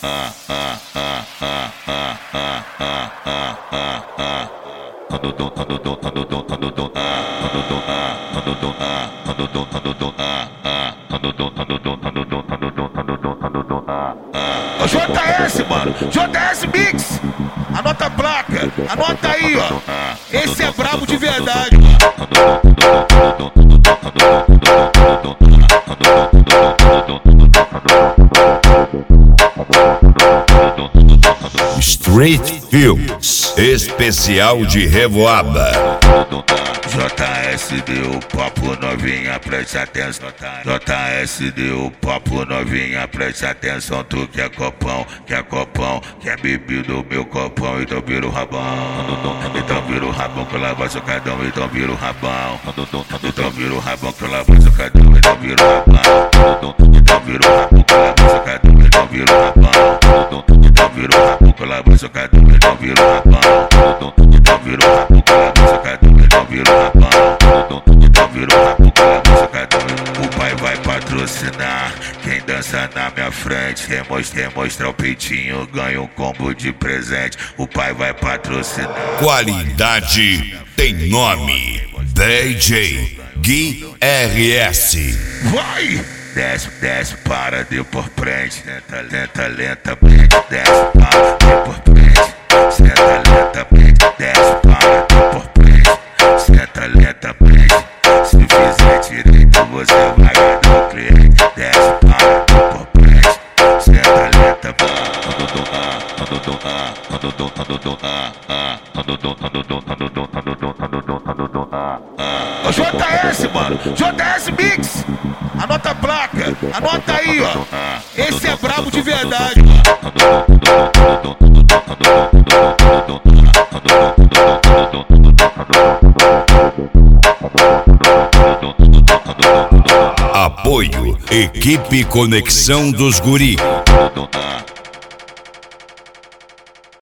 JS, mano, JS Mix, anota a placa, anota aí, ó. Esse é brabo de verdade. Street Films, especial de Revoada. JS deu papo novinha, preste atenção. JS deu papo novinha, preste atenção. Tu quer copão, quer bebido meu copão. Então vira o rabão, então vira o rabão que eu lavo socadão. Então vira o rabão, então vira o rabão que eu lavo socadão. Então vira o rabão, então vira o rabão que eu lavo socadão. Então vira o rabão, então vira o rabão que eu lavo socadão. Então vira o rabão, então vira o rabão que eu lavo socadão. Então vira o rabão, então vira o rabão que eu lavo socadão. O pai vai patrocinar quem dança na minha frente. Quem mostrar o peitinho ganha um combo de presente. O pai vai patrocinar. Qualidade tem nome. DJ Gui RS. Vai! Desce, para de por frente. Senta lentamente. Desce, para de por frente. Senta lentamente. Desce, para de por frente. Senta lentamente. Se fizer direito, você vai ganhar o cliente. Desce, para de por frente. Senta lentamente. Ô JS, mano, JS Mix, anota a placa, anota aí, ó. Esse é brabo de verdade. Apoio Equipe Conexão dos Guri.